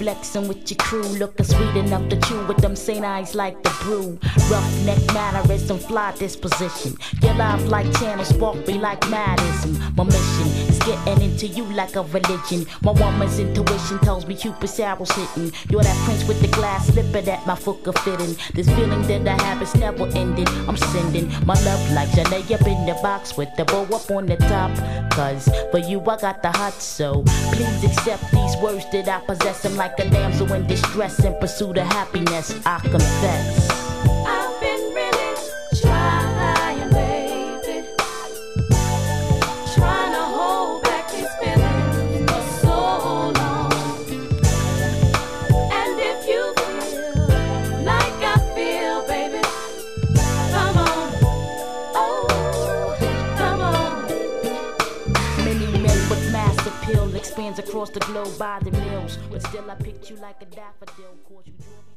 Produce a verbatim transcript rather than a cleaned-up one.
flexing with your crew, looking sweet enough to chew with them Saint eyes like the brew. Roughneck mannerism, fly disposition. Your life like channel, spark me like madism. My mission is getting into you like a religion. My woman's intuition tells me Cupid's arrow's hitting. You're that prince with the glass slipper that my foot could fit in. This feeling that I have is never ending. I'm sending my love like Janae up in the box with the bow up on the top. Cause for you I got the hot, so please accept these words that I possess. Them like a damsel in distress in pursuit of happiness, I confess. I've been really trying, baby, trying to hold back these feelings for so long. And if you feel like I feel, baby, come on, oh, come on. Many men with mass appeal expands across the globe by the mills, but still I picked you like a daffodil. Cause you